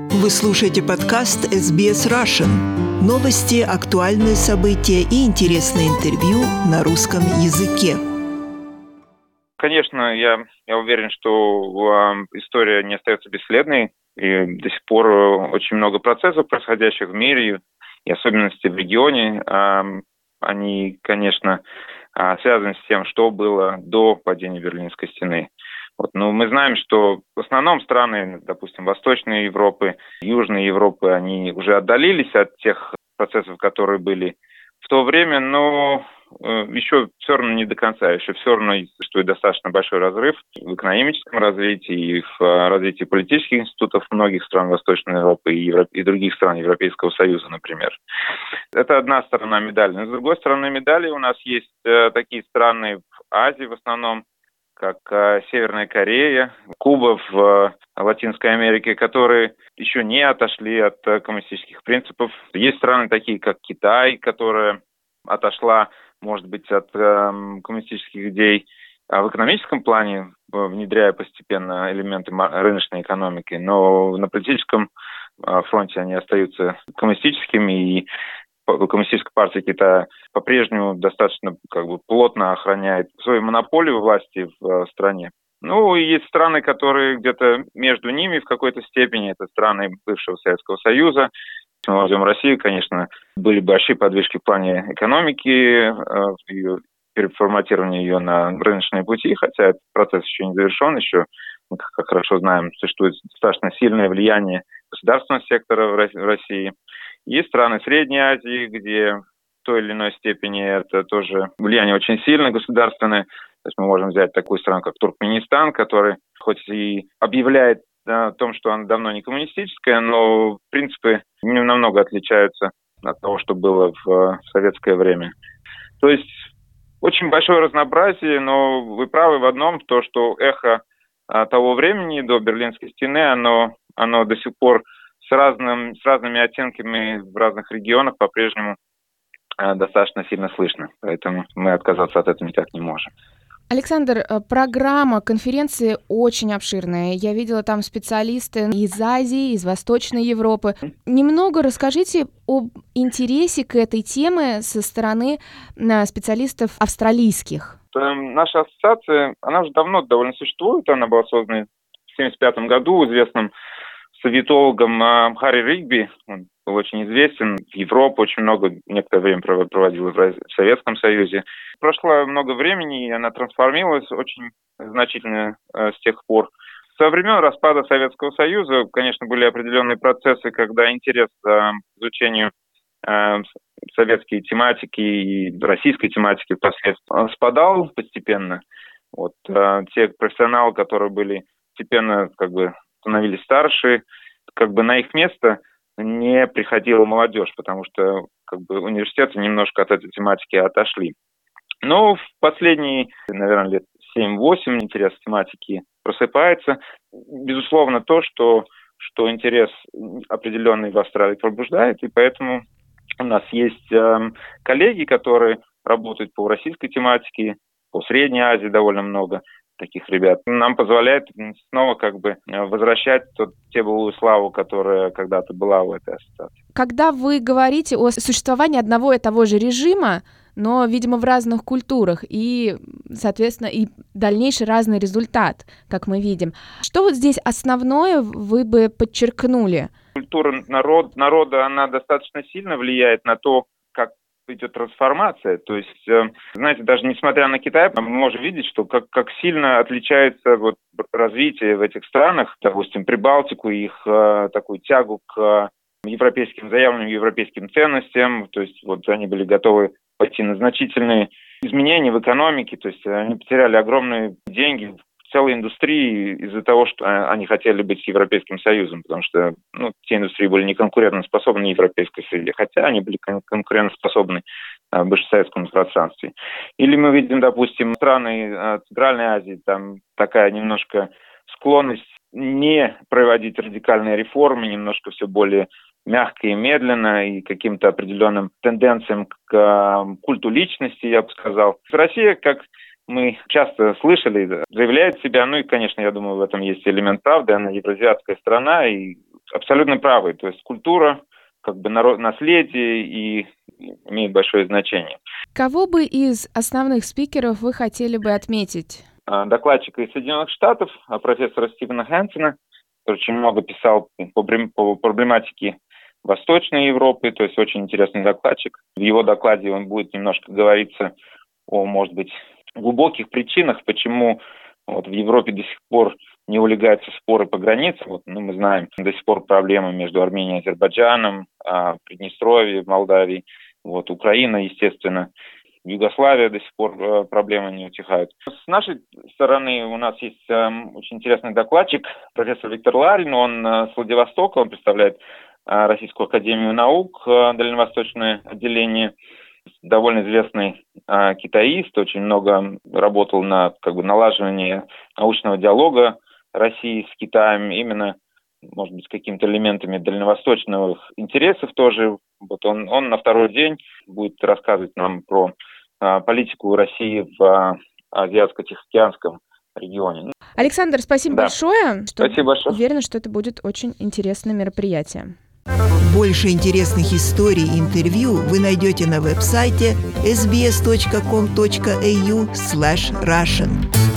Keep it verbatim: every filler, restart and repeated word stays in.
Вы слушаете подкаст эс би эс Russian. Новости, актуальные события и интересные интервью на русском языке. Конечно, я, я уверен, что э, история не остается бесследной. И до сих пор очень много процессов, происходящих в мире, и особенности в регионе, э, они, конечно, э, связаны с тем, что было до падения Берлинской стены. Вот. Но мы знаем, что в основном страны, допустим, Восточной Европы, Южной Европы, они уже отдалились от тех процессов, которые были в то время, но э, еще все равно не до конца, еще все равно существует достаточно большой разрыв в экономическом развитии и в э, развитии политических институтов многих стран Восточной Европы и, Европ... и других стран Европейского Союза, например. Это одна сторона медали. Но с другой стороны медали у нас есть э, такие страны в Азии в основном, как э, Северная Корея, Куба в э, Латинской Америке, которые еще не отошли от э, коммунистических принципов. Есть страны такие, как Китай, которая отошла, может быть, от э, коммунистических идей а в экономическом плане, внедряя постепенно элементы рыночной экономики, но на политическом э, фронте они остаются коммунистическими, и Коммунистическая партия Китая по-прежнему достаточно как бы плотно охраняет свою монополию власти в стране. Ну, и есть страны, которые где-то между ними в какой-то степени, это страны бывшего Советского Союза. Если мы возьмем Россию, конечно, были большие подвижки в плане экономики, ее переформатирования ее на рыночные пути, хотя этот процесс еще не завершен, еще, мы, как хорошо знаем, существует достаточно сильное влияние государственного сектора в России. Есть страны Средней Азии, где в той или иной степени это тоже влияние очень сильное государственное. То есть мы можем взять такую страну, как Туркменистан, который хоть и объявляет о том, что она давно не коммунистическая, но принципы не намного отличаются от того, что было в советское время. То есть очень большое разнообразие, но вы правы в одном, то, что эхо того времени до Берлинской стены, оно, оно до сих пор с, разным, с разными оттенками в разных регионах по-прежнему э, достаточно сильно слышно. Поэтому мы отказаться от этого никак не можем. Александр, программа конференции очень обширная. Я видела там специалисты из Азии, из Восточной Европы. Немного расскажите об интересе к этой теме со стороны специалистов австралийских. Наша ассоциация, она уже давно довольно существует. Она была создана в семьдесят пятом году известным советологом Харри Ригби. Он был очень известен в Европе, очень много, некоторое время проводил в Советском Союзе. Прошло много времени, и она трансформировалась очень значительно э, с тех пор. Со времен распада Советского Союза, конечно, были определенные процессы, когда интерес к э, изучению э, советской тематики и российской тематики впоследствии спадал постепенно. Вот, э, те профессионалы, которые были постепенно как бы становились старше, как бы на их место не приходила молодежь, потому что как бы университеты немножко от этой тематики отошли. Но в последние, наверное, лет семь-восемь интерес к тематике просыпается. Безусловно, то, что, что интерес определенный в Австралии пробуждает, и поэтому у нас есть э, коллеги, которые работают по российской тематике, по Средней Азии довольно много таких ребят. Нам позволяет снова как бы возвращать тот, те былую славу, которая когда-то была в этой ассоциации. Когда вы говорите о существовании одного и того же режима, но, видимо, в разных культурах, и, соответственно, и дальнейший разный результат, как мы видим. Что вот здесь основное вы бы подчеркнули? Культура народ, народа, она достаточно сильно влияет на то, как идет трансформация. То есть, знаете, даже несмотря на Китай, мы можем видеть, что как, как сильно отличается вот развитие в этих странах, допустим, Прибалтику, их э, такую тягу к европейским заявленным европейским ценностям. То есть вот они были готовы пойти на значительные изменения в экономике. То есть они потеряли огромные деньги в целой индустрии из-за того, что они хотели быть с Европейским Союзом, потому что ну, те индустрии были не конкурентоспособны в европейской среде, хотя они были конкурентоспособны в бывшем пространстве. Или мы видим, допустим, страны Центральной Азии, там такая немножко склонность не проводить радикальные реформы, немножко все более мягко и медленно, и каким-то определенным тенденциям к культу личности, я бы сказал. Россия, как мы часто слышали, заявляет себя, ну и, конечно, я думаю, в этом есть элемент правды, она евразиатская страна, и абсолютно правы. То есть культура, как бы народ, наследие и имеет большое значение. Кого бы из основных спикеров вы хотели бы отметить? Докладчика из Соединенных Штатов, профессора Стивена Хэнсона, который очень много писал по, по проблематике Восточной Европы, то есть очень интересный докладчик. В его докладе он будет немножко говориться о, может быть, глубоких причинах, почему вот в Европе до сих пор не улягаются споры по границам. Вот, ну, мы знаем, до сих пор проблемы между Арменией и Азербайджаном, а, Приднестровье, Молдавией, вот, Украина, естественно, Югославия до сих пор э, проблемы не утихают. С нашей стороны у нас есть э, очень интересный докладчик, профессор Виктор Ларин, он э, с Владивостока, он представляет э, Российскую академию наук, э, дальневосточное отделение, довольно известный э, китаист, очень много работал на как бы налаживании научного диалога России с Китаем, именно, может быть, с какими-то элементами дальневосточных интересов тоже. Вот он, он на второй день будет рассказывать нам про а, политику России в а, Азиатско-Тихоокеанском регионе. Александр, спасибо да. большое. Что Спасибо большое. Уверена, что это будет очень интересное мероприятие. Больше интересных историй и интервью вы найдете на веб-сайте эс би эс точка ком точка эй ю слэш Russian.